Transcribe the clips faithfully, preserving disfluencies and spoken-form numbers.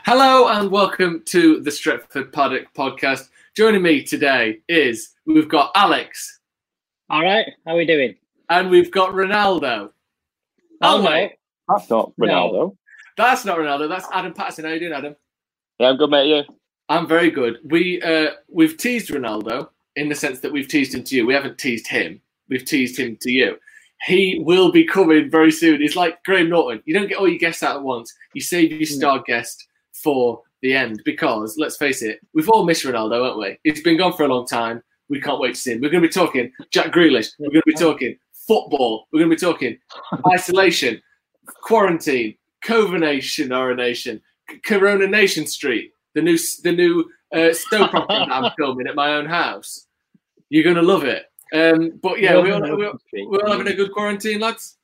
Hello and welcome to the Stretford Paddock podcast. Joining me today is, we've got Alex. All right, how are we doing? And we've got Ronaldo. Oh, Oh, no. wait. That's not Ronaldo. No. That's not Ronaldo, that's Adam Patterson. How you doing, Adam? Yeah, I'm good, mate. You? I'm very good. We, uh, we've teased Ronaldo in the sense that we've teased him to you. We haven't teased him. We've teased him to you. He will be coming very soon. He's like Graham Norton. You don't get all your guests out at once. You save your star guest for the end because, let's face it, we've all missed Ronaldo, haven't we? He's been gone for a long time. We can't wait to see him. We're going to be talking Jack Grealish. We're going to be talking football. We're going to be talking isolation, quarantine, Covenation or a nation, Corona Nation Street, the new the new uh, soap opera that I'm filming at my own house. You're going to love it. Um, but yeah, we all, we're, we're all having a good quarantine, lads.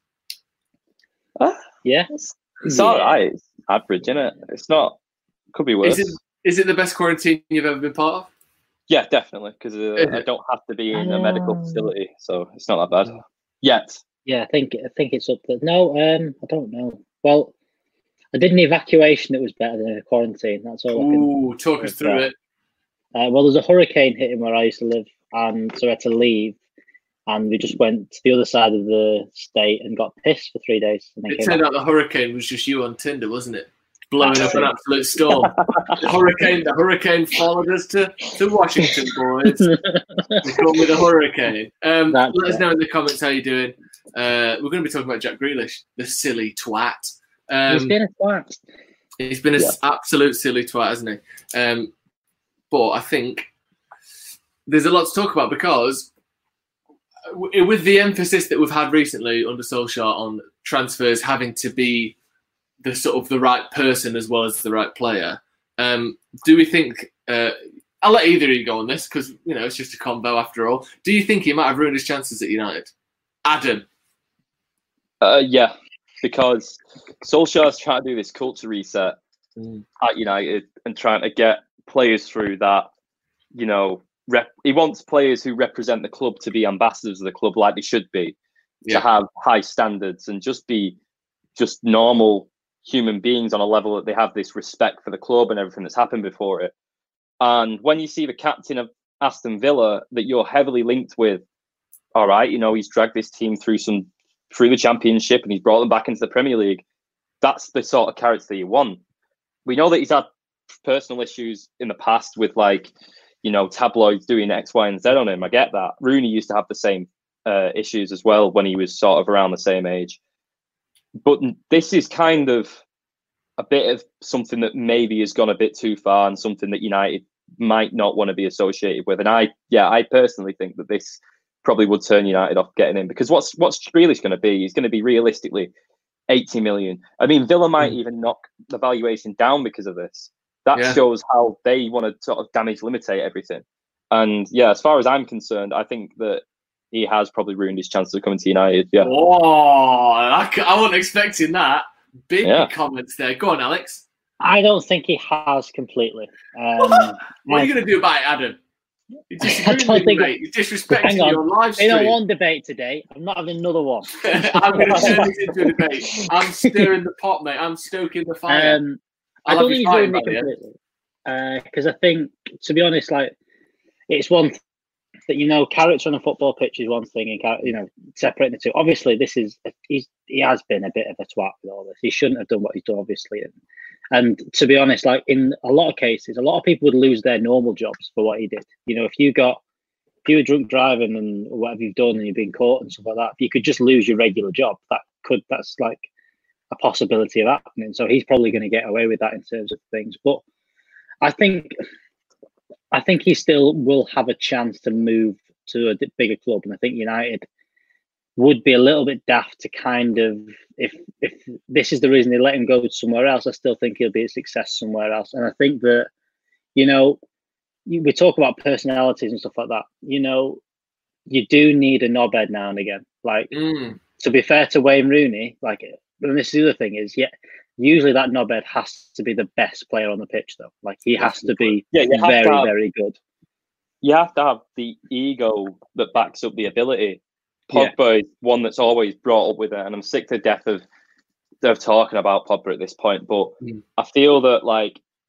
Uh, Yeah. It's, it's Yeah. all right. It's average, isn't it? It's not. Could be worse. Is it is it the best quarantine you've ever been part of? Yeah, definitely. Because uh, Is I it? don't have to be in a medical Um, facility, so it's not that bad yet. Yeah, I think I think it's up there. No, um, I don't know. Well, I did an evacuation that was better than a quarantine. That's all I can. Ooh, talk us through it. Uh, well, there's a hurricane hitting where I used to live, and so I had to leave. And we just went to the other side of the state and got pissed for three days. And then It came turned back. out the hurricane was just you on Tinder, wasn't it? Blowing up an absolute storm. the hurricane, the hurricane followed us to, to Washington, boys. We call me the hurricane. Um, That's let us right. know in the comments how you're doing. Uh, we're going to be talking about Jack Grealish, the silly twat. He's Um, been a twat. he's been an Yeah. absolute silly twat, hasn't he? Um, but I think there's a lot to talk about because w- with the emphasis that we've had recently under Solskjaer on transfers having to be the sort of the right person as well as the right player, um, do we think? Uh, I'll let either of you go on this because you know it's just a combo after all. Do you think he might have ruined his chances at United? Adam, Uh, yeah, because Solskjaer's trying to do this culture reset Mm. at United and trying to get players through that. You know, rep- he wants players who represent the club to be ambassadors of the club, like they should be, Yeah. to have high standards and just be just normal human beings on a level that they have this respect for the club and everything that's happened before it. And when you see the captain of Aston Villa that you're heavily linked with, all right, you know, he's dragged this team through some through the championship and he's brought them back into the Premier League. That's the sort of character you want. We know that he's had personal issues in the past with, like, you know, tabloids doing X, Y, and Z on him. I get that. Rooney used to have the same uh, issues as well when he was sort of around the same age. But this is kind of a bit of something that maybe has gone a bit too far and something that United might not want to be associated with. And I, yeah, I personally think that this probably would turn United off getting in, because what's what's Grealish going to be? He's going to be realistically eighty million. I mean, Villa might Mm. even knock the valuation down because of this. That Yeah. shows how they want to sort of damage limitate everything. And yeah, as far as I'm concerned, I think that he has probably ruined his chances of coming to United. Yeah. Oh, I, c- I wasn't expecting that. Big Yeah. comments there. Go on, Alex. I don't think he has completely. Um, What are I- you going to do about it, Adam? You're I disagreeing don't with me, think- mate. You're disrespecting Hang on. your live Been on stream. one debate today. I'm not having another one. I'm going to turn this into a debate. I'm stirring the pot, mate. I'm stoking the fire. Um, I I'll don't have think you he's fighting ruined it by the end. completely. Because I think, to be honest, like it's one thing that, you know, character on a football pitch is one thing, and char- you know, separating the two. Obviously, this is he's he has been a bit of a twat with all this. He shouldn't have done what he's done, obviously. And, and to be honest, like in a lot of cases, a lot of people would lose their normal jobs for what he did. You know, if you got if you were drunk driving and whatever you've done and you've been caught and stuff like that, if you could just lose your regular job, that could that's like a possibility of happening. So he's probably going to get away with that in terms of things. But I think I think he still will have a chance to move to a di- bigger club, and I think United would be a little bit daft to kind of if if this is the reason they let him go somewhere else. I still think he'll be a success somewhere else, and I think that, you know, you, we talk about personalities and stuff like that. You know, you do need a knobhead now and again. Like, Mm. to be fair to Wayne Rooney, like, and this is the other thing is, yeah, usually that knobhead has to be the best player on the pitch, though. Like, he has to be Yeah, you have very, to have- very good. You have to have the ego that backs up the ability. Yeah. Pogba is one that's always brought up with it, and I'm sick to death of of talking about Pogba at this point. But Mm. I feel that, like,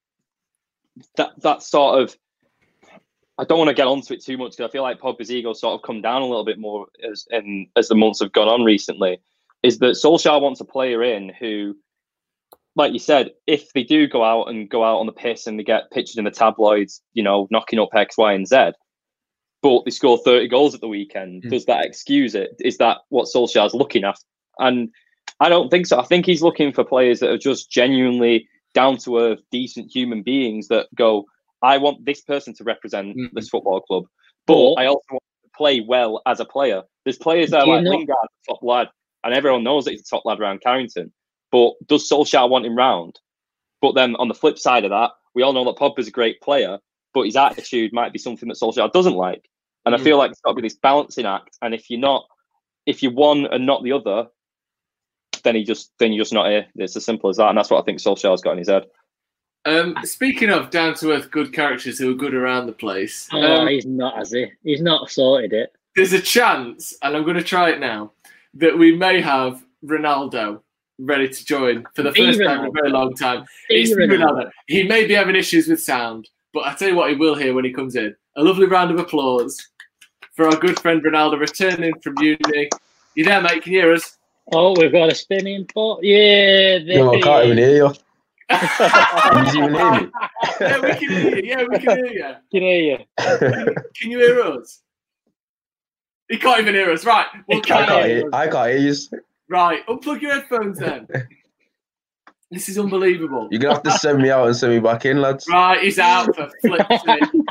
that that sort of, I don't want to get onto it too much because I feel like Pogba's ego sort of come down a little bit more as in, as the months have gone on recently. Is that Solskjaer wants a player in who, like you said, if they do go out and go out on the piss and they get pictured in the tabloids, you know, knocking up X, Y, and Z, but they score thirty goals at the weekend, mm. does that excuse it? Is that what Solskjaer's looking at? And I don't think so. I think he's looking for players that are just genuinely down to earth, decent human beings that go, I want this person to represent mm. this football club, but oh. I also want to play well as a player. There's players that are like Lingard, top lad, and everyone knows that he's a top lad around Carrington. But does Solskjaer want him round? But then on the flip side of that, we all know that Pogba's a great player, but his attitude might be something that Solskjaer doesn't like. And mm. I feel like it's got to be this balancing act. And if you're not, if you're one and not the other, then he just then you're just not here. It's as simple as that. And that's what I think Solskjaer's got in his head. Um, speaking of down to earth good characters who are good around the place. Oh, um, he's not, has he? He's not sorted it. There's a chance, and I'm going to try it now, that we may have Ronaldo ready to join for the Be first Ronaldo. time in a very long time. Be It's Ronaldo. Ronaldo. He may be having issues with sound, but I tell you what, he will hear when he comes in. A lovely round of applause for our good friend Ronaldo returning from uni. You there, mate? Can you hear us? Oh, we've got a spinning ball. Yeah, there No, I can't even hear you. Can you even hear me? Yeah, we can hear you. Yeah, we can hear you. Can hear you. Can, can you hear us? He can't even hear us. Right. Well, I can't hear, I can't hear you. Right. Unplug your headphones then. This is unbelievable. You're going to have to send me out and send me back in, lads. Right, he's out for flip's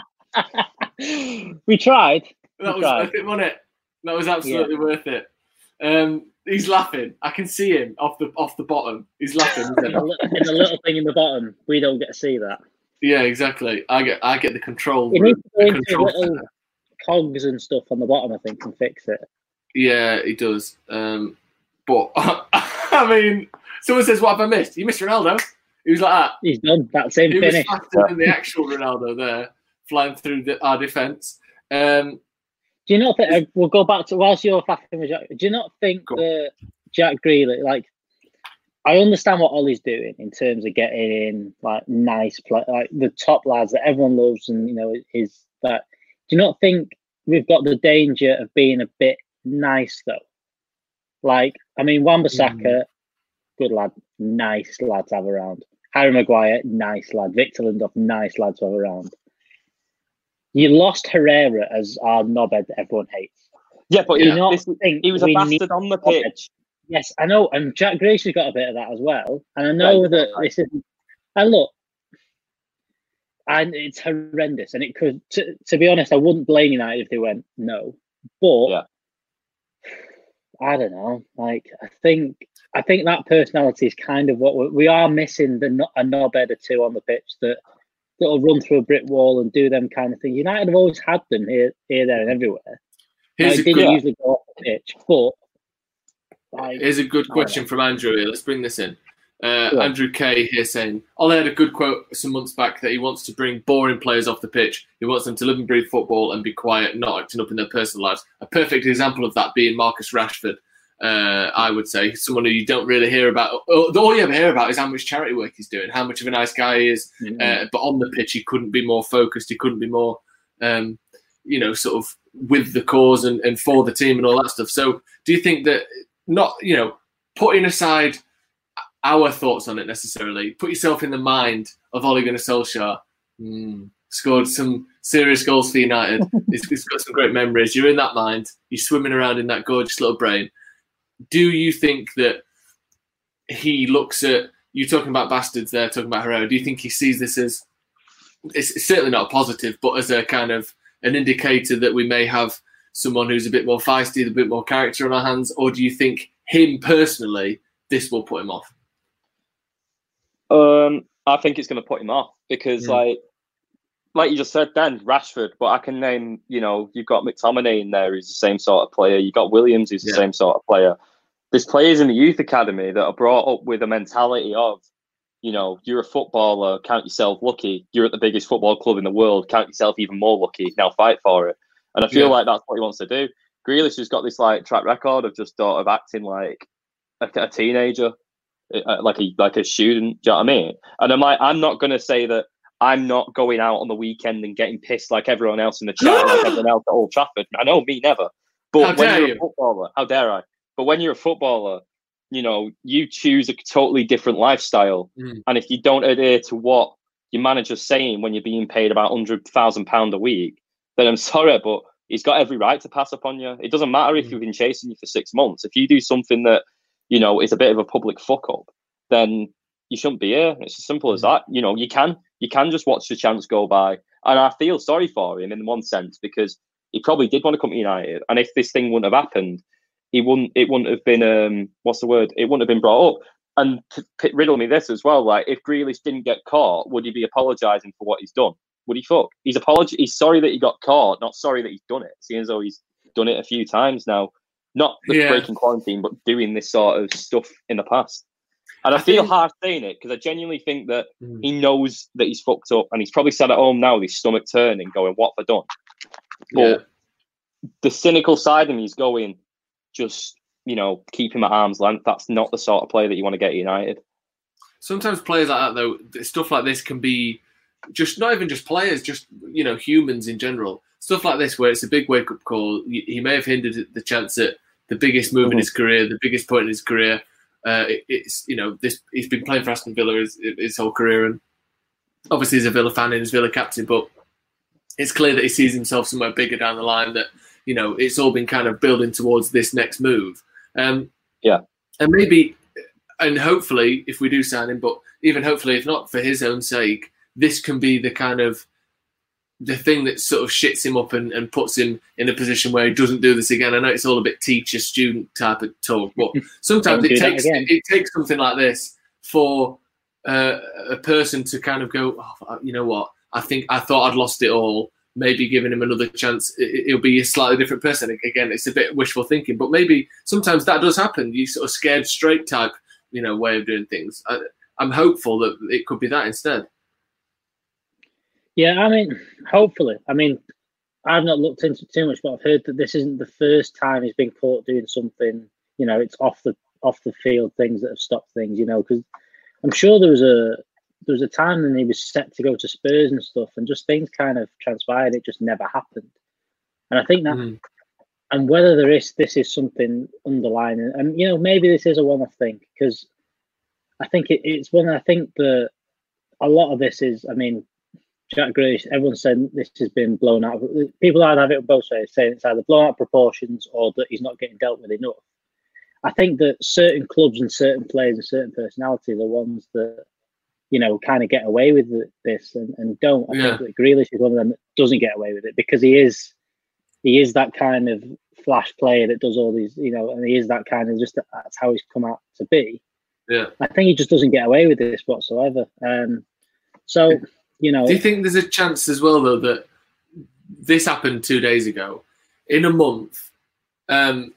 sake. We tried. That we was tried. worth it, wasn't it? That was absolutely yeah. worth it. Um, he's laughing. I can see him off the off the bottom. He's laughing. Isn't In the little thing in the bottom, we don't get to see that. Yeah, exactly. I get I get the control. You need to go into control little center. cogs and stuff on the bottom, I think, and fix it. Yeah, he does. Um, but I mean, someone says, "What have I missed?" You missed Ronaldo. He was like that. He's done that same he finish. was faster than the actual Ronaldo there, flying through the, our defence. Um, do you not think, uh, we'll go back to, whilst you're faffing with Jack, do you not think that Jack Grealish, like, I understand what Ollie's doing in terms of getting in, like, nice, play, like, the top lads that everyone loves and, you know, is that, do you not think we've got the danger of being a bit nice, though? Like, I mean, Wan-Bissaka, mm. good lad, nice lad to have around. Harry Maguire, nice lad. Victor Lindelof, nice lad to have around. You lost Herrera as our knobhead that everyone hates. Yeah, but Do yeah, not this, think he was a we bastard need on the knobhead. pitch. Yes, I know, and Jack Grealish has got a bit of that as well. And I know Yeah, that right. this is. And look, and it's horrendous. And it could, to, to be honest, I wouldn't blame United if they went no. But Yeah. I don't know. Like, I think I think that personality is kind of what we're, we are missing. The no- a knobhead or two on the pitch that that'll run through a brick wall and do them kind of things. United have always had them here, here, there, and everywhere. here's, Like, a they didn't good, usually go off the pitch, but like, here's a good question from Andrew here. Let's bring this in. Uh, Sure. Andrew K here saying, Ollie had a good quote some months back that he wants to bring boring players off the pitch. He wants them to live and breathe football and be quiet, not acting up in their personal lives. A perfect example of that being Marcus Rashford, uh, I would say. Someone who you don't really hear about. All you ever hear about is how much charity work he's doing, how much of a nice guy he is. mm-hmm. Uh, but on the pitch, he couldn't be more focused. He couldn't be more, um, you know, sort of with the cause and, and for the team and all that stuff. So do you think that not, you know, putting aside our thoughts on it necessarily, put yourself in the mind of Ole Gunnar Solskjaer, mm, scored some serious goals for United. he's, he's got some great memories. You're in that mind. You're swimming around in that gorgeous little brain. Do you think that he looks at, you talking about bastards there, talking about Herrera, do you think he sees this as, it's, it's certainly not a positive, but as a kind of an indicator that we may have someone who's a bit more feisty, a bit more character on our hands, or do you think him personally, this will put him off? Um, I think it's going to put him off because, Yeah. like, like you just said, then Rashford. But I can name, you know, you've got McTominay in there, who's the same sort of player. You've got Williams, who's the Yeah. same sort of player. There's players in the youth academy that are brought up with a mentality of, you know, you're a footballer, count yourself lucky. You're at the biggest football club in the world, count yourself even more lucky. Now fight for it. And I feel Yeah. like that's what he wants to do. Grealish has got this like track record of just sort of acting like a, a teenager. Uh, like a like a student, do you know what I mean? And I'm like, I'm not going to say that I'm not going out on the weekend and getting pissed like everyone else in the chat, like everyone else at Old Trafford. I know, me never. But How when dare you're you? a footballer, how dare I? But when you're a footballer, you know, you choose a totally different lifestyle. Mm. And if you don't adhere to what your manager's saying when you're being paid about one hundred thousand pounds a week, then I'm sorry, but he's got every right to pass upon you. It doesn't matter if Mm. you've been chasing you for six months. If you do something that, you know, is a bit of a public fuck up, then you shouldn't be here. It's as simple as that. You know, you can you can just watch the chance go by. And I feel sorry for him in one sense, because he probably did want to come to United. And if this thing wouldn't have happened, he wouldn't it wouldn't have been um what's the word? It wouldn't have been brought up. And to p- riddle me this as well, like, if Grealish didn't get caught, would he be apologising for what he's done? Would he fuck? He's apolog- He's sorry that he got caught, not sorry that he's done it. Seeing as though he's done it a few times now, not the Yeah. breaking quarantine, but doing this sort of stuff in the past. And I, I feel think- hard saying it, because I genuinely think that Mm. he knows that he's fucked up, and he's probably sat at home now with his stomach turning, going, "What have I done?" Yeah. But the cynical side of me is going, just, you know, keep him at arm's length. That's not the sort of player that you want to get at United. Sometimes players like that, though, th- stuff like this can be just not even just players, just, you know, humans in general. Stuff like this, where it's a big wake-up call. He he may have hindered the chance at the biggest move Mhm. in his career, the biggest point in his career. Uh, it, it's, you know, this he's been playing for Aston Villa his, his whole career, and obviously he's a Villa fan and he's Villa captain, but it's clear that he sees himself somewhere bigger down the line, that, you know, it's all been kind of building towards this next move. Um, Yeah. And maybe, and hopefully, if we do sign him, but even hopefully, if not for his own sake, this can be the kind of the thing that sort of shits him up and, and puts him in a position where he doesn't do this again. I know it's all a bit teacher-student type of talk, but sometimes Don't it do that takes again. it, it takes something like this for uh, a person to kind of go, oh, you know what, I think I thought I'd lost it all. Maybe giving him another chance, it, it'll be a slightly different person. Again, it's a bit wishful thinking, but maybe sometimes that does happen. You sort of scared straight type, you know, way of doing things. I, I'm hopeful that it could be that instead. Yeah, I mean, hopefully. I mean, I've not looked into it too much, but I've heard that this isn't the first time he's been caught doing something. You know, it's off the off the field things that have stopped things. You know, because I'm sure there was a there was a time when he was set to go to Spurs and stuff, and just things kind of transpired. It just never happened. And I think that, Mm. and whether there is this is something underlying, and you know, maybe this is a one-off thing, because I think it, it's one. I think that a lot of this is, I mean, Jack Grealish, everyone said this has been blown out. People either have it both ways, saying it's either blown out of proportions or that he's not getting dealt with enough. I think that certain clubs and certain players and certain personalities are ones that, you know, kind of get away with this and, and don't. I Yeah. think that Grealish is one of them that doesn't get away with it, because he is he is that kind of flash player that does all these, you know, and he is that kind of, just that's how he's come out to be. Yeah. I think he just doesn't get away with this whatsoever. Um, so, you know, Do you think there's a chance as well, though, that this happened two days ago? In a month, um,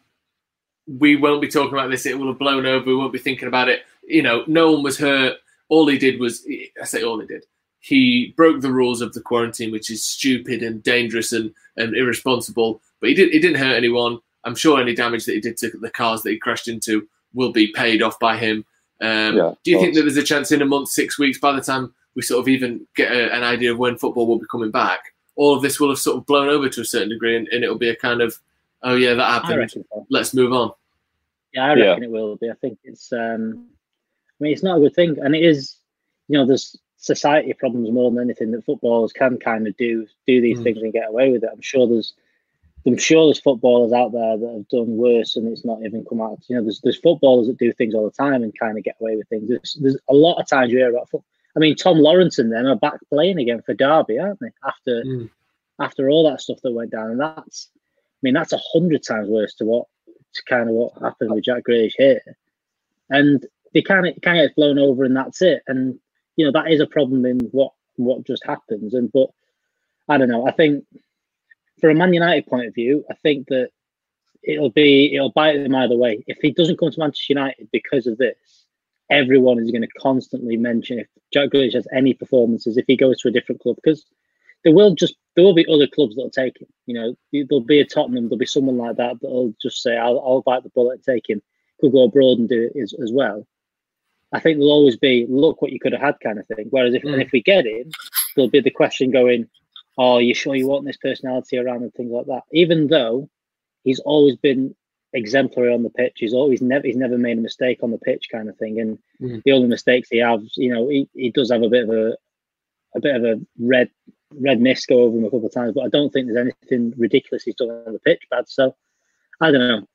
we won't be talking about this. It will have blown over. We won't be thinking about it. You know, no one was hurt. All he did was, I say all he did, he broke the rules of the quarantine, which is stupid and dangerous and, and irresponsible. But he, did, he didn't hurt anyone. I'm sure any damage that he did to the cars that he crashed into will be paid off by him. Um, Yeah, do you of think that course. there's a chance in a month, six weeks, by the time we sort of even get a, an idea of when football will be coming back, all of this will have sort of blown over to a certain degree, and, and it'll be a kind of, oh yeah, that I happened, reckon so. let's move on. Yeah, I Yeah. reckon it will be. I think it's, um, I mean, it's not a good thing. And it is, you know, there's society problems more than anything that footballers can kind of do, do these Mm. things and get away with it. I'm sure there's, I'm sure there's footballers out there that have done worse and it's not even come out. You know, there's there's footballers that do things all the time and kind of get away with things. There's, there's a lot of times you hear about football. I mean, Tom Lawrence and them are back playing again for Derby, aren't they? After Mm. after all that stuff that went down, and that's, I mean, that's a hundred times worse to what to kind of what happened with Jack Grealish here. And they kind of kind of gets blown over, and that's it. And you know, that is a problem in what what just happens. And but I don't know. I think, from a Man United point of view, I think that it'll be it'll bite them either way. If he doesn't come to Manchester United because of this, everyone is going to constantly mention if Jack Grealish has any performances, if he goes to a different club, because there will just there will be other clubs that'll take him. You know, there'll be a Tottenham, there'll be someone like that that'll just say, "I'll I'll bite the bullet and take him." Could go abroad and do it as, as well. I think there'll always be, look what you could have had kind of thing. Whereas if Mm. and if we get him, there'll be the question going, oh, you sure you want this personality around and things like that? Even though he's always been exemplary on the pitch, he's always never he's never made a mistake on the pitch kind of thing. And Mm. the only mistakes he has, you know, he, he does have a bit of a a bit of a red red mist go over him a couple of times, but I don't think there's anything ridiculous he's done on the pitch bad. So I don't know.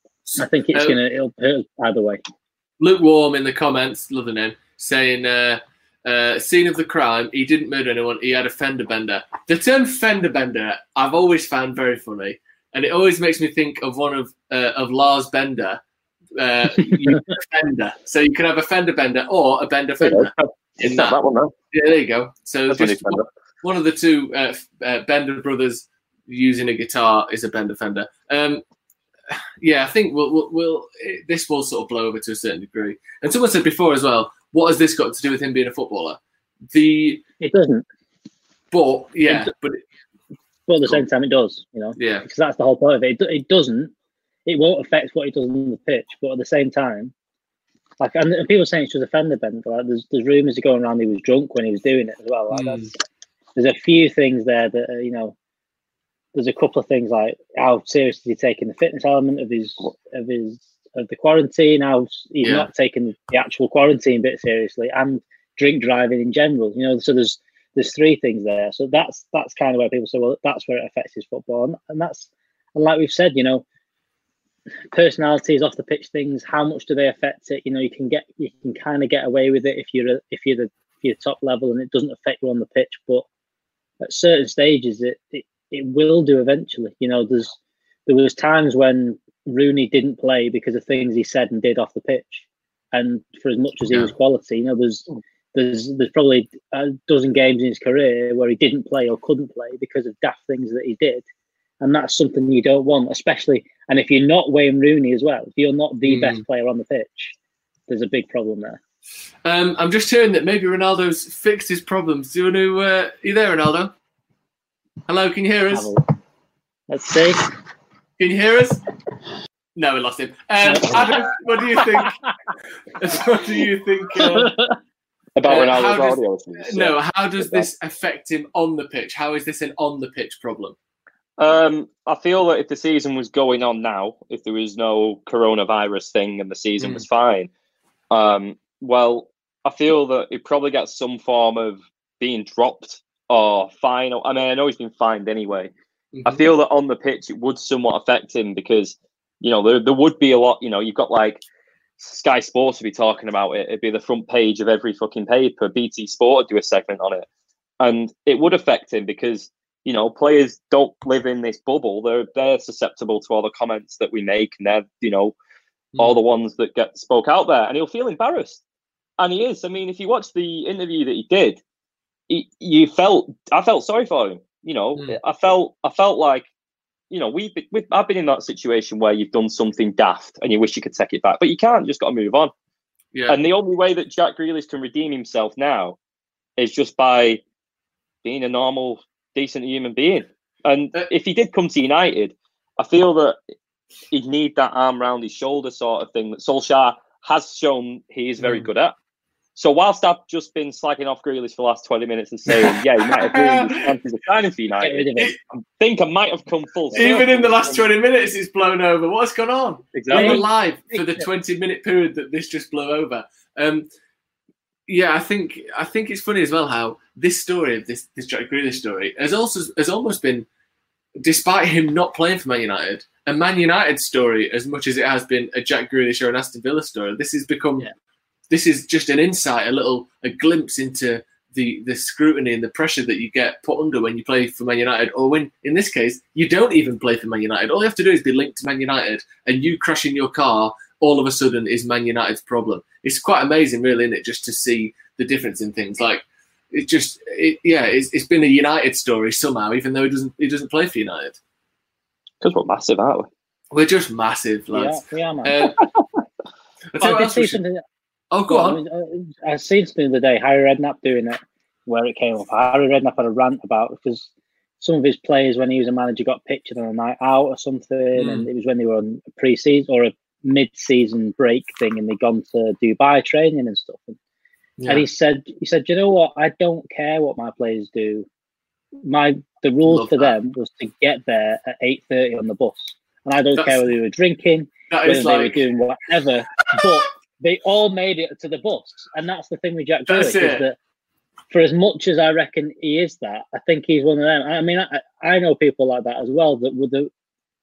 I think it's Uh, gonna it'll hurt either way. Lukewarm in the comments, love the name, saying, uh, uh, scene of the crime, he didn't murder anyone, he had a fender bender. The term fender bender, I've always found very funny, and it always makes me think of one of uh, of Lars Bender, uh, you fender. So you can have a fender bender or a bender fender. It's In not that. that one, though. Yeah, there you go. So That's just funny, one, one of the two uh, uh, Bender brothers using a guitar is a Bender Fender. Um, yeah, I think we'll, we'll, we'll it, this will sort of blow over to a certain degree. And someone said before as well, what has this got to do with him being a footballer? The It doesn't, but yeah, but it, but at the same time, it does. You know, yeah, because that's the whole point of it. It, do- it doesn't. It won't affect what he does on the pitch, but at the same time, like and, and people saying it's just a fender bender. Like there's there's rumours going around he was drunk when he was doing it as well. Like Mm. that's, there's a few things there that uh, you know. There's a couple of things like how serious is he taking the fitness element of his of his of the quarantine? How he's Yeah. not taking the actual quarantine bit seriously, and drink driving in general. You know, so there's there's three things there. So that's that's kind of where people say, well, that's where it affects his football, and, and that's and like we've said, you know, personalities, off the pitch things. How much do they affect it? You know, you can get you can kind of get away with it if you're a, if you're the if you're top level and it doesn't affect you on the pitch, but at certain stages, it, it it will do eventually. You know, there's there was times when Rooney didn't play because of things he said and did off the pitch, and for as much as he Yeah. was quality, you know, there's there's there's probably a dozen games in his career where he didn't play or couldn't play because of daft things that he did, and that's something you don't want, especially. And if you're not Wayne Rooney as well, if you're not the Mm. best player on the pitch, there's a big problem there. Um, I'm just hearing that maybe Ronaldo's fixed his problems. Do you want to? Uh, are you there, Ronaldo? Hello, can you hear us? Have a- Let's see. Can you hear us? No, we lost him. Um, Adam, what do you think? What do you think? Uh, About Uh, how Ronaldo's does- audio. isn't it? no, how does Yeah. this affect him on the pitch? How is this an on the pitch problem? Um, I feel that if the season was going on now, if there was no coronavirus thing and the season Mm. was fine, um, well, I feel that it probably gets some form of being dropped or fine. I mean, I know he's been fined anyway. I Mhm. feel that on the pitch it would somewhat affect him because, you know, there, there would be a lot, you know, you've got like Sky Sports to be talking about it. It'd be the front page of every fucking paper. B T Sport would do a segment on it. And it would affect him because, you know, players don't live in this bubble. They're they're susceptible to all the comments that we make, and they're, you know, all the ones that get spoke out there. And he'll feel embarrassed. And he is. I mean, if you watch the interview that he did, he, you felt I felt sorry for him. You know, Mm. I felt I felt like, you know, we've, been, we've I've been in that situation where you've done something daft and you wish you could take it back, but you can't. You just got to move on. Yeah. And the only way that Jack Grealish can redeem himself now is just by being a normal, decent human being. And Uh, if he did come to United, I feel that he'd need that arm round his shoulder sort of thing that Solskjaer has shown he is very Mm. good at. So whilst I've just been slagging off Grealish for the last twenty minutes and saying, yeah, he might have ruined his chances of signing for Get rid United, of it. I think I might have come full circle. Even in the last twenty minutes, it's blown over. What's gone on? Exactly. We were live for the twenty minute period that this just blew over. Um, yeah, I think I think it's funny as well how this story of this this Jack Grealish story has also has almost been, despite him not playing for Man United, a Man United story as much as it has been a Jack Grealish or an Aston Villa story. This has become, Yeah. this is just an insight, a little a glimpse into the the scrutiny and the pressure that you get put under when you play for Man United, or when, in this case, you don't even play for Man United. All you have to do is be linked to Man United, and you crashing your car all of a sudden is Man United's problem. It's quite amazing, really, isn't it, just to see the difference in things. Like, it just, it, yeah, it's, it's been a United story somehow, even though he doesn't he doesn't play for United. Because we're massive, aren't we? We're just massive, Yeah, lads. we are, man. Uh, I tell you I what did else we see should- something. oh, go on. I, I seen something the other day. Harry Redknapp doing it, where it came up. Harry Redknapp had a rant about because some of his players, when he was a manager, got pictured on a night out or something, Mm. and it was when they were on a pre-season or a mid-season break thing, and they'd gone to Dubai training and stuff. And, Yeah. and he said, "He said, you know what? I don't care what my players do. My the rules Love for that. them was to get there at eight thirty on the bus, and I don't That's- care whether they were drinking, That whether is they were like doing whatever, but they all made it to the bus." And that's the thing with Jack Grealish, That's is it. that for as much as I reckon he is that, I think he's one of them. I mean, I, I know people like that as well, that were the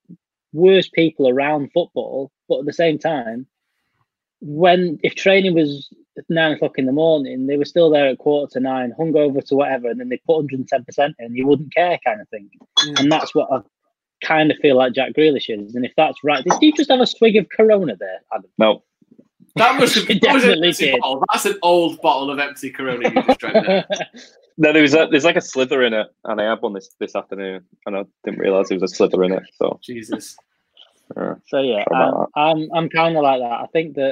worst people around football, but at the same time, when if training was at nine o'clock in the morning, they were still there at quarter to nine, hungover to whatever, and then they put one hundred ten percent in, you wouldn't care, kind of thing. Mm. And that's what I kind of feel like Jack Grealish is. And if that's right, did you just have a swig of Corona there, Adam? No. that must have You that was an definitely empty did. bottle. That's an old bottle of empty Corona you just drank there. No, there was a, there's like a slither in it, and I had one this, this afternoon, and I didn't realise there was a slither in it. So, Jesus. uh, So yeah, Sorry I'm about I'm, I'm kind of like that. I think that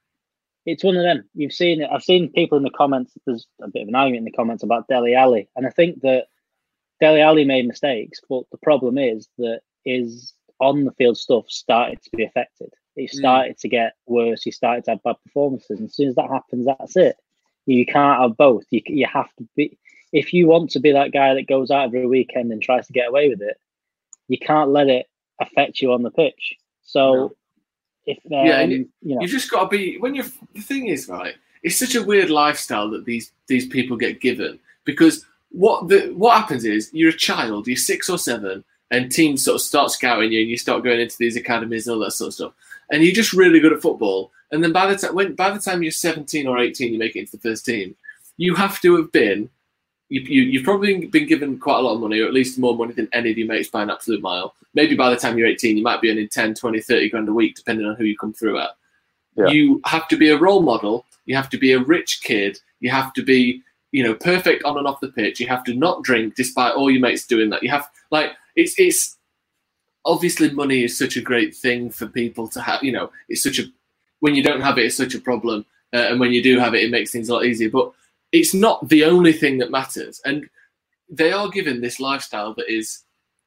it's one of them. You've seen it. I've seen people in the comments. There's a bit of an argument in the comments about Dele Alli, and I think that Dele Alli made mistakes, but the problem is that his on the field stuff started to be affected. It started mm. to get worse. He started to have bad performances, and as soon as that happens, that's it. You can't have both. You you have to be. If you want to be that guy that goes out every weekend and tries to get away with it, you can't let it affect you on the pitch. So, no. if um, yeah, and you, you know, you've just got to be. When you're the thing is right, it's such a weird lifestyle that these these people get given, because what the what happens is you're a child, you're six or seven, and teams sort of start scouting you, and you start going into these academies and all that sort of stuff, and you're just really good at football. And then by the time when by the time you're seventeen or eighteen, you make it into the first team. You have to have been. You, you, you've probably been given quite a lot of money, or at least more money than any of your mates by an absolute mile. Maybe by the time you're eighteen, you might be earning ten, twenty, thirty grand a week, depending on who you come through at. Yeah. You have to be a role model. You have to be a rich kid. You have to be, you know, perfect on and off the pitch. You have to not drink despite all your mates doing that. You have, like, it's, it's obviously money is such a great thing for people to have. You know, it's such a, when you don't have it, it's such a problem. Uh, and when you do have it, it makes things a lot easier. But it's not the only thing that matters. And they are given this lifestyle that is,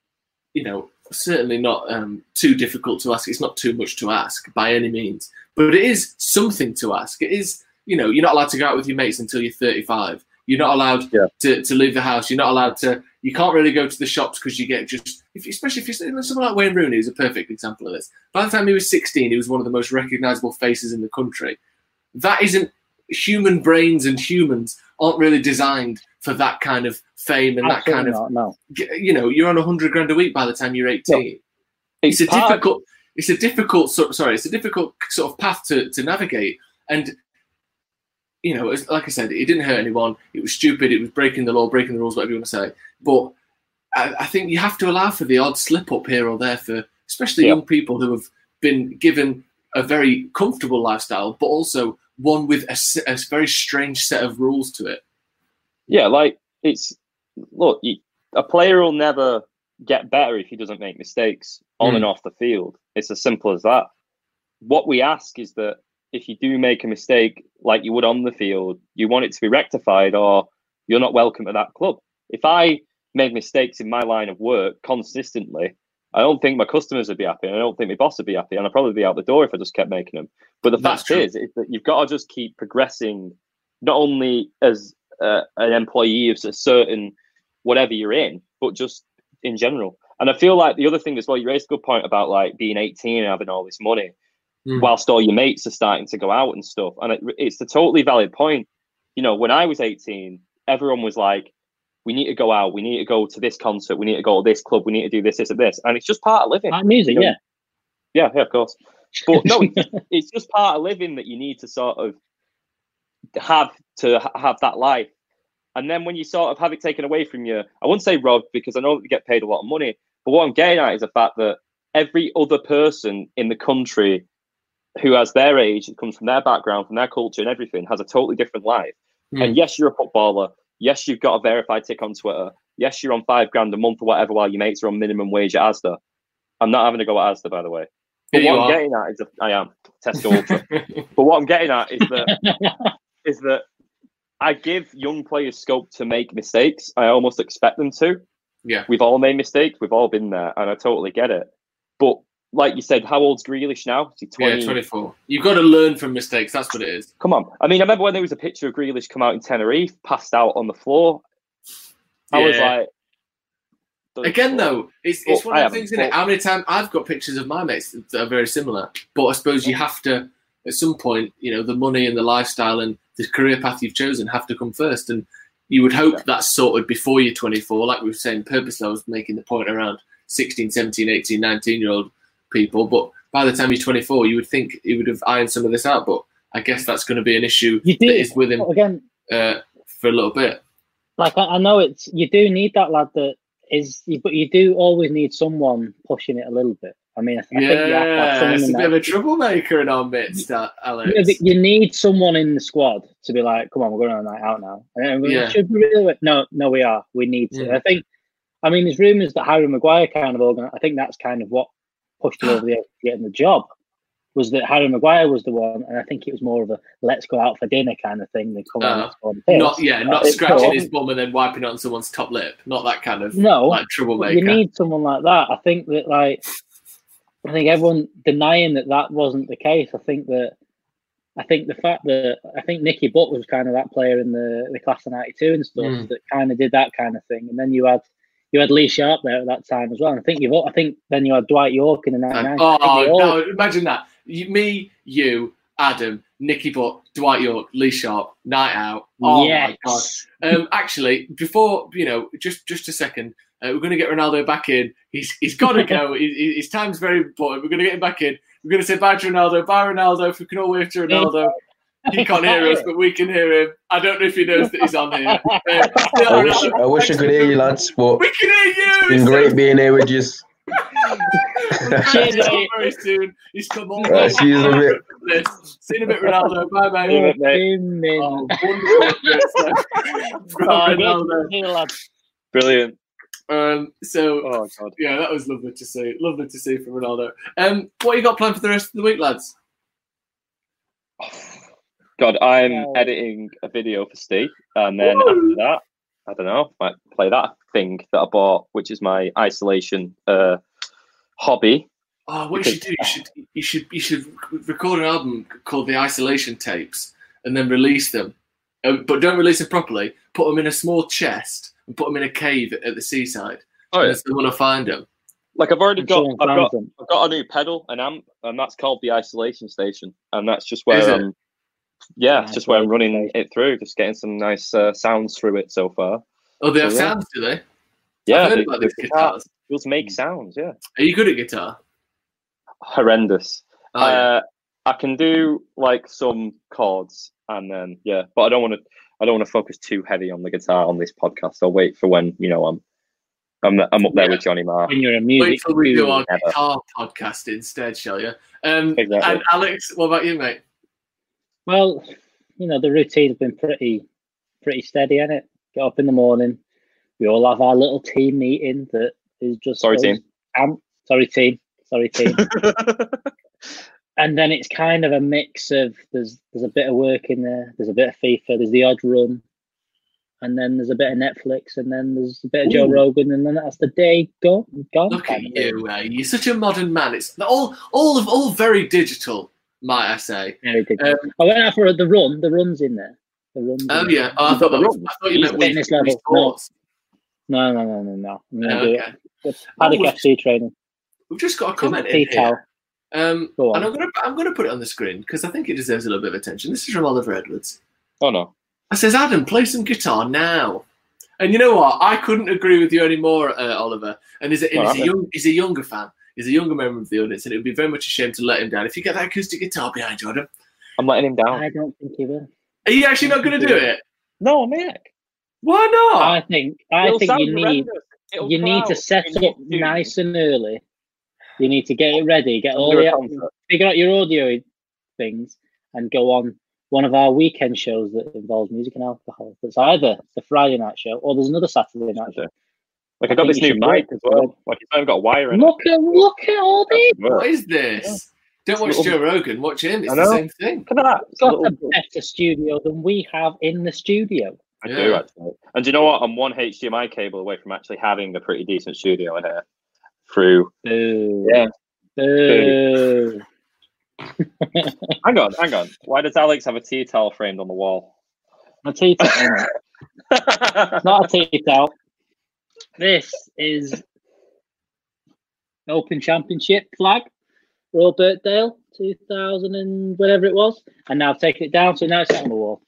you know, certainly not um, too difficult to ask. It's not too much to ask by any means. But it is something to ask. It is, you know, you're not allowed to go out with your mates until you're thirty-five. You're not allowed yeah. to, to leave the house. You're not allowed to, you can't really go to the shops because you get just, if, especially if you're someone like Wayne Rooney is a perfect example of this. By the time he was sixteen, he was one of the most recognisable faces in the country. That isn't, human brains and humans aren't really designed for that kind of fame and Absolutely that kind not, of, no. you know, you're on a hundred grand a week by the time you're eighteen. Yeah. It's, it's a difficult, it's a difficult, sorry, it's a difficult sort of path to, to navigate. And, you know, like I said, it didn't hurt anyone. It was stupid. It was breaking the law, breaking the rules, whatever you want to say. But I, I think you have to allow for the odd slip up here or there for, especially yeah. young people who have been given a very comfortable lifestyle, but also one with a, a very strange set of rules to it. Yeah, like, it's, look, you, a player will never get better if he doesn't make mistakes on mm. and off the field. It's as simple as that. What we ask is that if you do make a mistake like you would on the field, you want it to be rectified, or you're not welcome at that club. If I make mistakes in my line of work consistently, I don't think my customers would be happy, and I don't think my boss would be happy, and I'd probably be out the door if I just kept making them. But the That's fact true. is, is that you've got to just keep progressing, not only as uh, an employee of a certain whatever you're in, but just in general. And I feel like the other thing as well, you raised a good point about like being eighteen and having all this money, mm. whilst all your mates are starting to go out and stuff. And it, it's a totally valid point. You know, when I was eighteen, everyone was like, we need to go out, we need to go to this concert, we need to go to this club, we need to do this, this, and this. And it's just part of living. Like music, you know? yeah. Yeah, yeah, of course. But no, it's, it's just part of living that you need to sort of have to ha- have that life. And then when you sort of have it taken away from you, I wouldn't say robbed, because I know that you get paid a lot of money. But what I'm getting at is the fact that every other person in the country who has their age, it comes from their background, from their culture and everything, has a totally different life. Mm. And yes, you're a footballer. Yes, you've got a verified tick on Twitter. Yes, you're on five grand a month or whatever, while your mates are on minimum wage at Asda. I'm not having to go at Asda, by the way. But Here what you I'm are. getting at is, that, I am Tesco Ultra. But what I'm getting at is that is that I give young players scope to make mistakes. I almost expect them to. Yeah, we've all made mistakes. We've all been there, and I totally get it. But like you said, how old's Grealish now? Is he twenty? Yeah, twenty-four. You've got to learn from mistakes. That's what it is. Come on. I mean, I remember when there was a picture of Grealish come out in Tenerife, passed out on the floor. I Yeah. was like, Again, though, it's it's Well, one I of the things, haven't, isn't it? How many times I've got pictures of my mates that are very similar, but I suppose you have to, at some point, you know, the money and the lifestyle and the career path you've chosen have to come first, and you would hope that's sorted before you're twenty-four. Like we were saying, purposely, I was making the point around sixteen, seventeen, eighteen, nineteen year old people, but by the time you're twenty-four, you would think he would have ironed some of this out. But I guess that's going to be an issue You do that is with him again. uh, for a little bit. Like I, I know it's you do need that lad that is, but you do always need someone pushing it a little bit. I mean, I, I think you have to have Yeah, someone it's in a there. bit of a troublemaker in our midst, that Alex. You, know, you need someone in the squad to be like, "Come on, we're going on a night out now." And we Yeah. should we really? No, no, we are. We need to. Yeah. I think. I mean, there's rumours that Harry Maguire kind of organised. I think that's kind of what pushed him over the edge to getting the job. Was that Harry Maguire was the one, and I think it was more of a "let's go out for dinner" kind of thing than come on. Uh, Let's go on the Not piss. yeah, not It's scratching cool. his bum and then wiping it on someone's top lip. Not that kind of No, like But troublemaker. you need someone like that. I think that, like, I think everyone denying that that wasn't the case. I think that, I think the fact that I think Nicky Butt was kind of that player in the, the class of ninety-two and stuff Mm. that kind of did that kind of thing. And then you had you had Lee Sharp there at that time as well. And I think you've I think then you had Dwight York in the ninety-nine. oh I think they all- no! Imagine that. You, me, you, Adam, Nicky Butt, Dwight York, Lee Sharp, night out. Oh yes. my god! Um, actually, before you know, just just a second. Uh, we're going to get Ronaldo back in. He's he's got to go. He, he- his time's very important. We're going to get him back in. We're going to say bye to Ronaldo. Bye, Ronaldo. If we can all wave to Ronaldo. He can't hear us, but we can hear him. I don't know if he knows that he's on here. Uh, I wish, I wish I could hear you, lads, but We can hear you. it's been great being here with you. Cheers, mate. Very soon. He's come on. Right, see you in a bit. See you in a bit, Ronaldo. Bye, mate. See you in a bit, mate. Amen. Oh, wonderful. From Oh, good Ronaldo. to see you, lads. Brilliant. Um, so, Oh, God. yeah, that was lovely to see. Lovely to see from Ronaldo. Um, what you got planned for the rest of the week, lads? God, I'm Oh. editing a video for Steve, and then Woo! after that, I don't know, might play that thing that I bought, which is my isolation uh, hobby. Oh, what you should do? You should you should you should record an album called The Isolation Tapes and then release them, uh, but don't release them properly. Put them in a small chest and put them in a cave at the seaside. Oh, yeah. And someone will find them. Like I've already And got, someone I've finds got, them. I've got a new pedal, an amp, and that's called the Isolation Station, and that's just where Is it? I'm. Yeah, it's just where I'm running Isolation it through, just getting some nice uh, sounds through it so far. Oh, they have So, yeah. sounds, do they? Yeah, I've heard the- about the these guitar- guitars. Just make sounds. Yeah, Are you good at guitar? horrendous. Oh, yeah. uh, I can do like some chords, and then yeah, but I don't want to. I don't want to focus too heavy on the guitar on this podcast. I'll wait for when you know I'm. I'm, I'm up there Yeah. with Johnny Marr. When you're a Wait music till we do guru. our Never. guitar podcast instead, shall you? Um, Exactly. And Alex, what about you, mate? Well, you know, the routine's been pretty pretty steady, hasn't it? Get up in the morning. We all have our little team meeting that is just Sorry, us. team. Um, sorry, team. Sorry, team. And then it's kind of a mix of there's there's a bit of work in there, there's a bit of FIFA, there's the odd run, and then there's a bit of Netflix, and then there's a bit of Joe Ooh. Rogan, and then that's the day gone. gone Look at kind of thing. you. Uh, you're such a modern man. It's all all of all very digital, might I say. Very good. Um, I went out for the run. The run's in there. The run's Oh in yeah. there. Oh, I You've thought got that the was, run. I thought you meant Fitness we level, sports. No, no, no, no, no. I'm gonna Oh, do okay. it. Paddock Oh, F C training. We've just got a comment in Tea here. towel. Um, Go on. and I'm gonna I'm gonna put it on the screen because I think it deserves a little bit of attention. This is from Oliver Edwards. Oh no. I says, Adam, play some guitar now. And you know what? I couldn't agree with you anymore, uh, Oliver. And he's a, and Oh, he's, a young, he's a younger fan. He's a younger member of the audience, and it would be very much a shame to let him down. If you get that acoustic guitar behind you, Adam, I'm letting him down. I don't think he will. are you actually not going to do it? No, Mick. Why not? I think I It'll think sound you need horrendous. It'll you come need to out set in up June. nice and early. You need to get it ready, get all Do a the concert. figure out your audio things, and go on one of our weekend shows that involves music and alcohol. It's either the Friday night show or there's another Saturday night show. Like I I got think this you new should do mic it. as well. Like it's not even got a wire in it. Look at look at all these. What is this? Don't watch Little- Joe Rogan. Watch him. It's I the know. same thing. Look at that. It's a Got a little- better studio than we have in the studio. I Yeah. do actually. And do you know what? I'm one H D M I cable away from actually having a pretty decent studio in here. Through Boo. yeah, Uh, Hang on, hang on. Why does Alex have a tea towel framed on the wall? a tea towel. It's not a tea towel. This is Open Championship flag, Royal Birkdale, two thousand and whatever it was, and now I've taken it down, so now it's on the wall.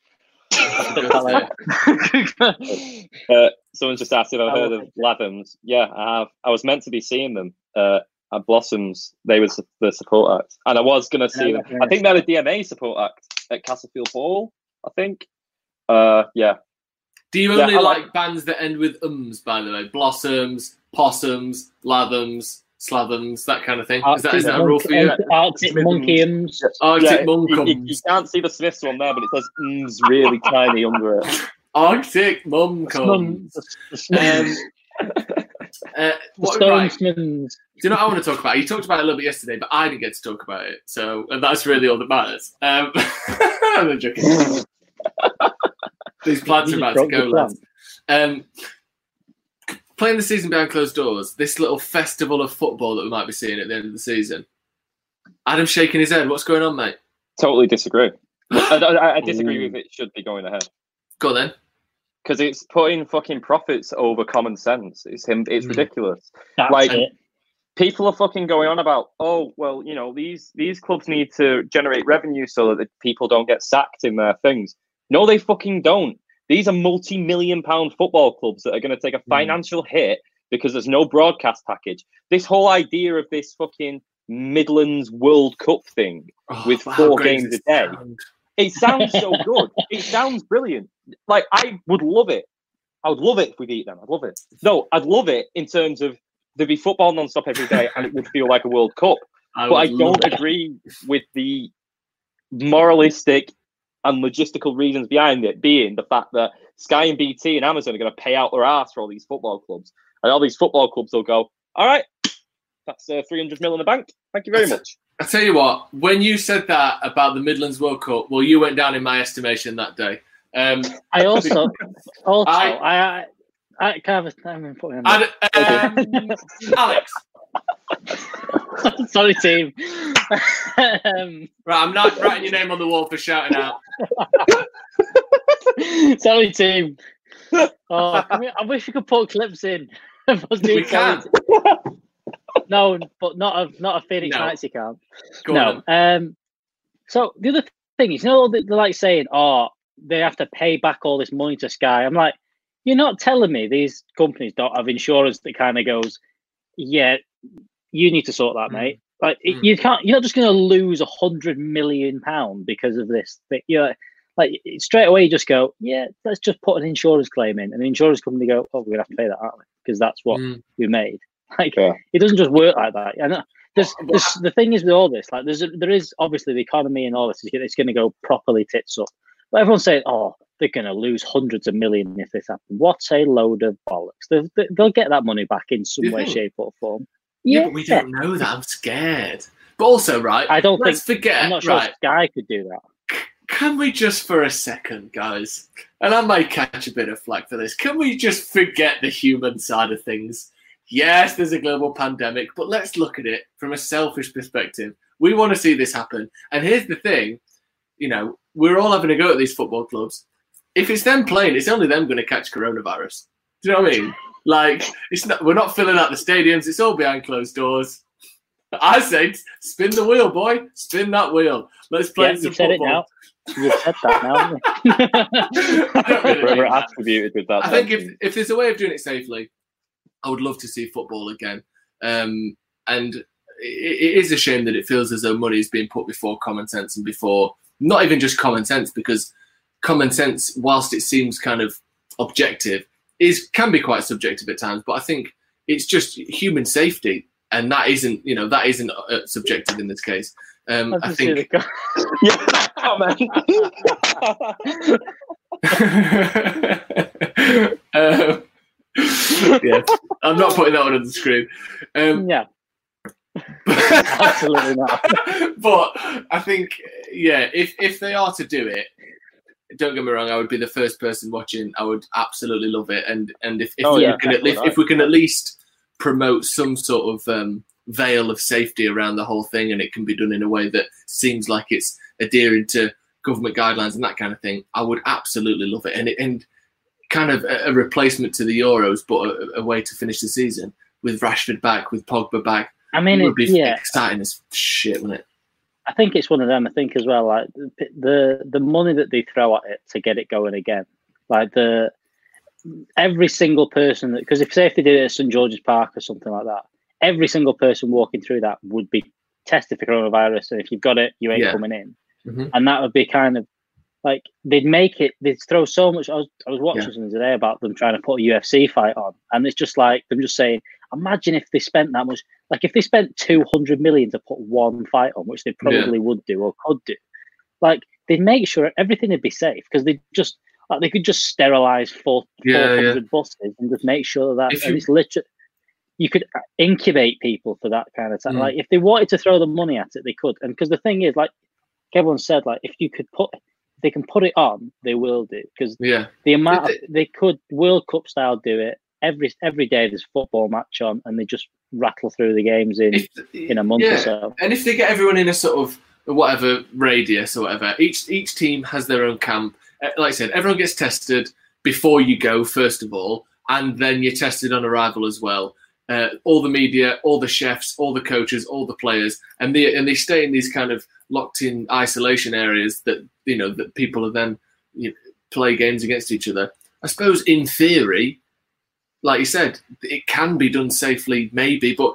uh, someone just asked if I've heard of Lathams. Yeah, I have. I was meant to be seeing them uh, at Blossoms. They were the support act, and I was going to see them. I think they had a D M A support act at Castlefield Hall. I think. Uh, yeah. Do you only yeah, like, like bands that end with ums? By the way, Blossoms, Possums, Lathams, Slathams, that kind of thing. Is that, is that a rule for you? Arctic Monkeyums. Arctic yeah, Monkums. You, you can't see the Smiths one there, but it says ums really tiny under it. Arctic Mumcums. Um, uh, what, right. Do you know what I want to talk about? You talked about it a little bit yesterday, but I didn't get to talk about it. So and that's really all that matters. Um, I'm not joking. These plants are about to go, lads. Um, playing the season behind closed doors, this little festival of football that we might be seeing at the end of the season. Adam's shaking his head. What's going on, mate? Totally disagree. I, I, I disagree with it should be going ahead. Go on, then. Because it's putting fucking profits over common sense. It's him. It's mm. ridiculous. That's like it. People are fucking going on about, oh well, you know, these these clubs need to generate revenue so that the people don't get sacked in their things. No, they fucking don't. These are multi-million pound football clubs that are going to take a financial mm. hit because there's no broadcast package. This whole idea of this fucking Midlands World Cup thing oh, with wow, four games a day. Sound. It sounds so good. It sounds brilliant. Like, I would love it. I would love it if we beat them. I'd love it. No, I'd love it in terms of there'd be football non-stop every day and it would feel like a World Cup. I but I don't it. agree with the moralistic and logistical reasons behind it, being the fact that Sky and B T and Amazon are going to pay out their ass for all these football clubs. And all these football clubs will go, all right, that's uh, three hundred mil in the bank. Thank you very much. I tell you what, when you said that about the Midlands World Cup, well, you went down in my estimation that day. Um, I also, also, I, I, I kind of, I'm putting um, Alex. Sorry, team. um, right, I'm not writing your name on the wall for shouting out. Sorry, team. Oh, we, I wish we could put clips in. We can. No, but not a not a Phoenix no. Nights. You can't. Go no. Um. So the other thing is, you know, they're like saying, "Oh, they have to pay back all this money to Sky." I'm like, you're not telling me these companies don't have insurance that kind of goes, "Yeah, you need to sort that, mm. mate." Like mm. you can't. You're not just going to lose a hundred million pound because of this thing. You're like straight away. You just go, "Yeah, let's just put an insurance claim in," and the insurance company go, "Oh, we're gonna have to pay that, aren't we? Because that's what mm. we made." Like yeah. It doesn't just work like that. And there's, there's the thing is with all this, like there's a, there is obviously the economy and all this is it's going to go properly tits up. But everyone's saying, "Oh, they're going to lose hundreds of million if this happens." What a load of bollocks! They'll, they'll get that money back in some way, shape, or form. Yeah, yeah, but we don't know that. I'm scared. But also, right? I don't let's think. forget. I'm not sure right, Sky could do that. Can we just for a second, guys? And I might catch a bit of flack for this. Can we just forget the human side of things? Yes, there's a global pandemic, but let's look at it from a selfish perspective. We want to see this happen. And here's the thing, you know, we're all having a go at these football clubs. If it's them playing, it's only them going to catch coronavirus. Do you know what I mean? Like, it's not. We're not filling out the stadiums. It's all behind closed doors. I say, spin the wheel, boy. Spin that wheel. Let's play yeah, some you've said football. It now. You've said that now. I don't really Forever mean that. attributed with that. I think if, if there's a way of doing it safely, I would love to see football again. Um, and it, it is a shame that it feels as though money is being put before common sense and before not even just common sense, because common sense, whilst it seems kind of objective, is can be quite subjective at times. But I think it's just human safety, and that isn't, you know, that isn't uh, subjective in this case. Um, I think. Yeah, oh, man. um, yeah, I'm not putting that one on the screen. Um, yeah, absolutely not. But I think, yeah, if if they are to do it, don't get me wrong, I would be the first person watching. I would absolutely love it, and and if if, oh, we, yeah, can at least, if we can at least promote some sort of um, veil of safety around the whole thing, and it can be done in a way that seems like it's adhering to government guidelines and that kind of thing, I would absolutely love it. And it, and kind of a, a replacement to the Euros, but a, a way to finish the season with Rashford back, with Pogba back. I mean, it would be it, yeah. exciting as shit, wouldn't it? I think it's one of them. I think as well, like the the money that they throw at it to get it going again, like the every single person that, because if say if they did it at St George's Park or something like that, every single person walking through that would be tested for coronavirus, and if you've got it, you ain't yeah. coming in. Mm-hmm. And that would be kind of like they'd make it. They'd throw so much. I was I was watching yeah. something today about them trying to put a U F C fight on, and it's just like them just saying, imagine if they spent that much. Like if they spent two hundred million to put one fight on, which they probably yeah. would do or could do, like they'd make sure everything would be safe because they just like they could just sterilize four yeah, four hundred yeah. buses and just make sure that If you- it's literally. You could incubate people for that kind of time. Mm. Like if they wanted to throw the money at it, they could. And because the thing is, like everyone said, like if you could put, if they can put it on, they will do. Because yeah. the amount of, they could World Cup style do it every every day. There's a football match on, and they just rattle through the games in if, in a month yeah. or so. And if they get everyone in a sort of whatever radius or whatever, each each team has their own camp. Like I said, everyone gets tested before you go, first of all, and then you're tested on arrival as well. Uh, all the media, all the chefs, all the coaches, all the players, and they and they stay in these kind of locked-in isolation areas that you know that people are then you know, play games against each other. I suppose in theory, like you said, it can be done safely, maybe, but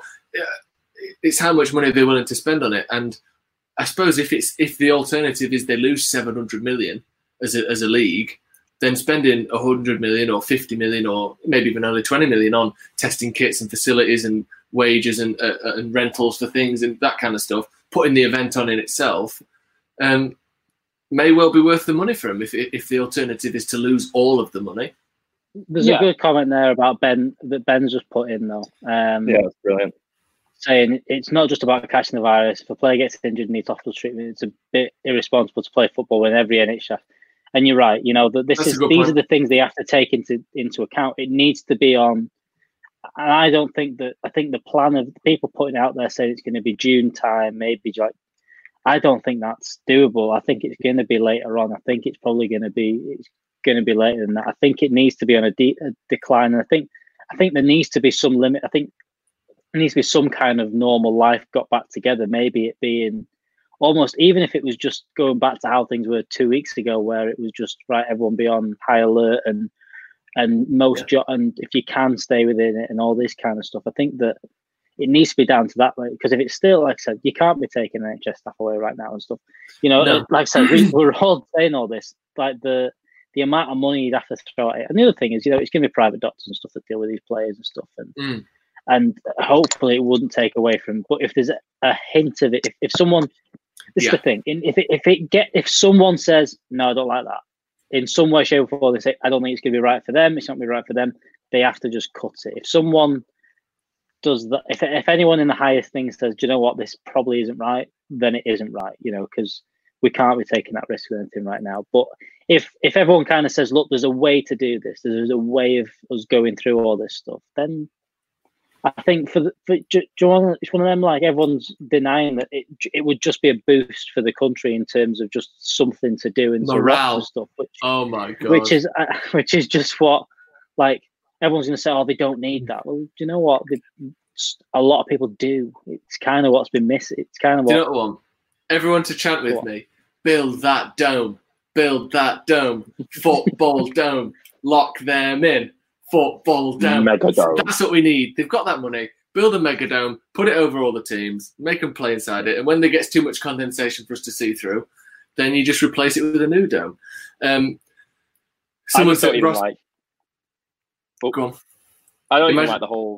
uh, it's how much money they're willing to spend on it. And I suppose if it's if the alternative is they lose seven hundred million as a as a league, then spending one hundred million or fifty million or maybe even only twenty million on testing kits and facilities and wages and uh, and rentals for things and that kind of stuff, putting the event on in itself, um, may well be worth the money for them if if the alternative is to lose all of the money. There's yeah. a good comment there about Ben that Ben's just put in though. Um, yeah, that's brilliant. Saying it's not just about catching the virus. If a player gets injured and needs hospital treatment, it's a bit irresponsible to play football in every N H F. And you're right. You know that this That's is these point. are the things they have to take into into account. It needs to be on. And I don't think that. I think the plan of the people putting it out there saying it's going to be June time, maybe like. I don't think that's doable. I think it's going to be later on. I think it's probably going to be. It's going to be later than that. I think it needs to be on a, de- a decline. And I think. I think there needs to be some limit. I think there needs to be some kind of normal life got back together. Maybe it being. Almost, even if it was just going back to how things were two weeks ago, where it was just right, everyone be on high alert and and most yeah. jo- and if you can stay within it and all this kind of stuff. I think that it needs to be down to that, because like, if it's still, like I said, you can't be taking N H S staff away right now and stuff. You know, no. like I said, we, we're all saying all this, like the the amount of money you'd have to throw at it. And the other thing is, you know, it's going to be private doctors and stuff that deal with these players and stuff, and mm. and hopefully it wouldn't take away from. But if there's a, a hint of it, if, if someone This yeah. is the thing. If it, if it get if someone says no, I don't like that in some way, shape, or form, they say I don't think it's going to be right for them. It's not going to be right for them. They have to just cut it. If someone does that, if if anyone in the highest thing says, do you know what, this probably isn't right, then it isn't right. You know, because we can't be taking that risk with anything right now. But if if everyone kind of says, look, there's a way to do this, there's a way of us going through all this stuff, then. I think for the for John, it's one of them. Like everyone's denying that it it would just be a boost for the country in terms of just something to do and morale and stuff. Which, oh my god! Which is uh, which is just what like everyone's going to say. Oh, they don't need that. Well, do you know what? They, a lot of people do. It's kind of what's been missing. It's kind of what. Do you know what? Everyone to chant with what? me. Build that dome. Build that dome. Football dome. Lock them in. Football dome. Megadome. That's what we need. They've got that money. Build a megadome, put it over all the teams, make them play inside it, and when there gets too much condensation for us to see through, then you just replace it with a new dome. Um, someone said, Ross, like, oh, go on. I don't Imagine... even like the whole.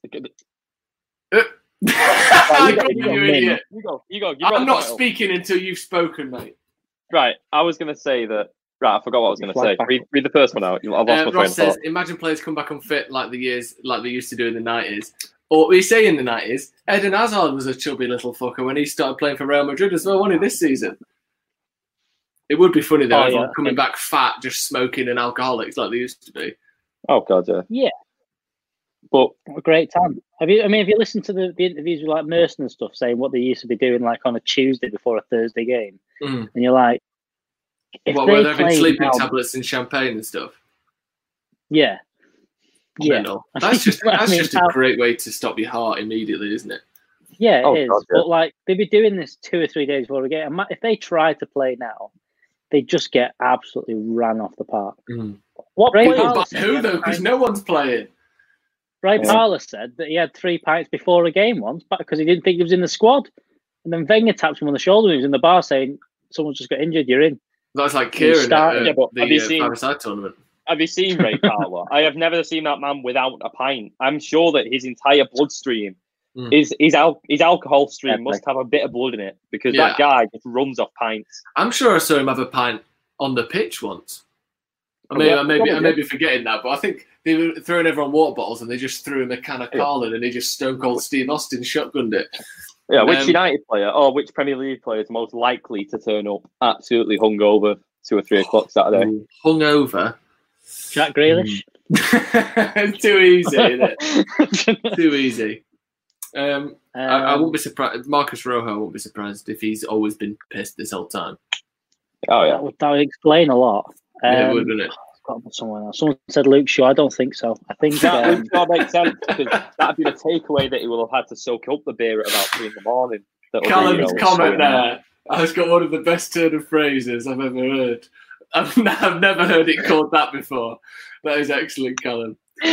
Uh, I got you, you, you idiot. You go. You go. You I'm not speaking until you've spoken, mate. Right. I was going to say that. Right, I forgot what I was going to say. Read, read the first one out. I've lost uh, my Ross says, thought. imagine players come back unfit like the years, like they used to do in the nineties. Or we say in the nineties, Eden Hazard was a chubby little fucker when he started playing for Real Madrid as well, wasn't he, this season? It would be funny, though, oh, everyone yeah. coming back fat, just smoking and alcoholics like they used to be. Oh, God, yeah. Yeah. But What a great time. Have you? I mean, have you listened to the, the interviews with like Merson and stuff, saying what they used to be doing like on a Tuesday before a Thursday game, Mm. and you're like, if What they were they having played sleeping now- tablets and champagne and stuff? Yeah, yeah, Mental. That's just I that's mean, just a how- great way to stop your heart immediately, isn't it? yeah, it Oh, is. God, yeah. But like they'd be doing this two or three days before a game. If they tried to play now, they just get absolutely ran off the park. Mm. What Well, Ray by Parlour said, who he though? had a Because pint- no one's playing. Ray Yeah. Parlour said that he had three pints before a game once, but because he didn't think he was in the squad. And then Wenger tapped him on the shoulder when he was in the bar, saying, "Someone's just got injured. You're in." That's like He Kieran at started- uh, Yeah, but the have you uh, seen- five-a-side tournament. have you seen Ray Parlour? I have never seen that man without a pint. I'm sure that his entire bloodstream, Mm. his his, al- his alcohol stream Definitely. must have a bit of blood in it because Yeah. that guy just runs off pints. I'm sure I saw him have a pint on the pitch once. I mean, Yeah, I may be, I probably. may be forgetting that, but I think they were throwing everyone water bottles and they just threw him a can of Yeah. Carlin and he just stone cold Steve Austin shotgunned it. Yeah, which Um, United player or which Premier League player is most likely to turn up absolutely hungover two or three o'clock Saturday? Hung over. Jack Grealish. Too easy, isn't it? Too easy. Um, I, I Um, won't be surprised. Marcus Rojo, I won't be surprised if he's always been pissed this whole time. Oh yeah, that, would, that would explain a lot. Um, yeah, wouldn't it? I've got someone else. Someone said Luke Shaw. I don't think so. I think that um, would sure make sense because that'd be the takeaway that he will have had to soak up the beer at about three in the morning. That'll be, Callum's you know, comment so- there has got one of the best turn of phrases I've ever heard. I've, n- I've never heard it called that before. That is excellent, Callum.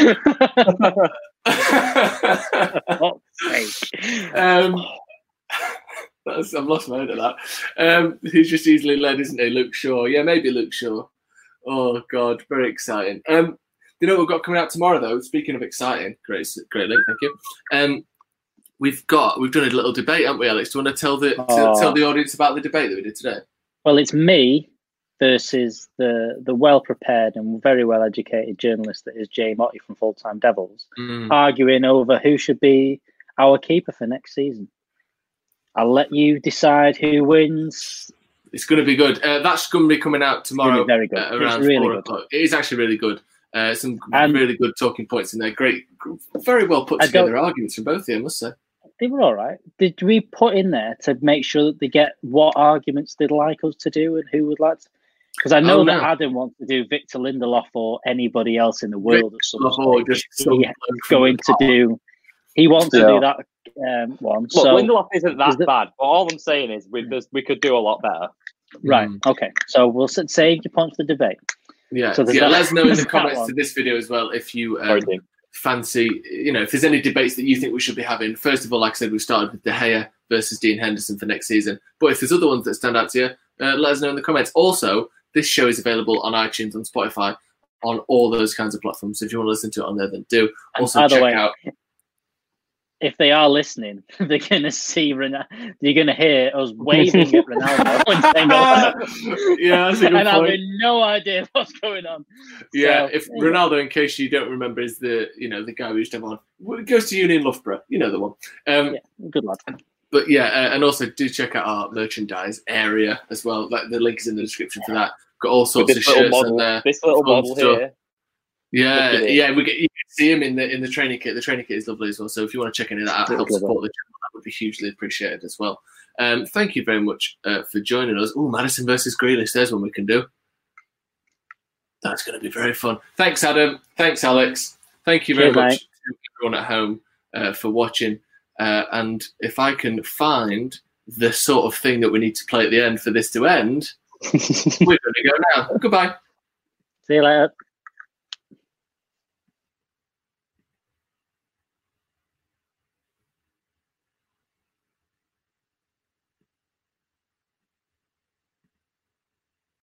fuck's sake. um, that's, I've lost my head at that. Um, he's just easily led, isn't he? Luke Shaw. Yeah, maybe Luke Shaw. Oh, God, very exciting. Um, you know what we've got coming out tomorrow, though? Speaking of exciting, great, great link, thank you. Um, we've got we've done a little debate, haven't we, Alex? Do you want to tell the to, Oh. tell the audience about the debate that we did today? Well, it's me versus the the well prepared and very well educated journalist that is Jay Motti from Full Time Devils, Mm. arguing over who should be our keeper for next season. I'll let you decide who wins. It's going to be good. Uh, that's going to be coming out tomorrow. It's very good. uh, It's around really four good. o'clock. It is actually really good. Uh, some And- really good talking points in there. Great, very well put I don't- together arguments from both of you, I must say. They were all right. Did we put in there to make sure that they get what arguments they'd like us to do and who would like to? Because I know Oh, that no. Adam wants to do Victor Lindelof or anybody else in the world at some Or stage. just some He's bloke from going the to top. do. He wants to Yeah. do that um, one. Look, so Lindelof isn't is that the- bad, but all I'm saying is we there's- we could do a lot better. right, Mm. okay. So we'll s- save your points for the debate. Yeah, So there's yeah. that- Let us know in there's the that comments one. to this video as well if you um, Sorry, Dean. fancy, you know, if there's any debates that you think we should be having. First of all, like I said, we started with De Gea versus Dean Henderson for next season. But if there's other ones that stand out to you, uh, let us know in the comments. Also, this show is available on iTunes, on Spotify, on all those kinds of platforms. So if you want to listen to it on there, then do. And Also, by the check way, out. if they are listening, they're going to see Ronaldo. You're going to hear us waving at Ronaldo when saying that. Yeah, that's a good and point. having no idea what's going on. Yeah, So, if there you go. Ronaldo, in case you don't remember, is the you know the guy we used to have on. Well, it goes to Union Loughborough, you know the one. Um, Yeah, good lad. But yeah, uh, and also do check out our merchandise area as well. Like the link is in the description for that. Got all With sorts of this little shirts model, on there. this little fun model stuff. here. Yeah, Look at it. yeah, we get you can see him in the in the training kit. The training kit is lovely as well. So if you want to check any of that out, Really help good support the channel, that would be hugely appreciated as well. Um, thank you very much uh, for joining us. Oh, Madison versus Grealish. There's one we can do. That's going to be very fun. Thanks, Adam. Thanks, Alex. Thank you very Cheers, much mate. to everyone at home uh, for watching. Uh, and if I can find the sort of thing that we need to play at the end for this to end, we're going to go now. Goodbye. See you later.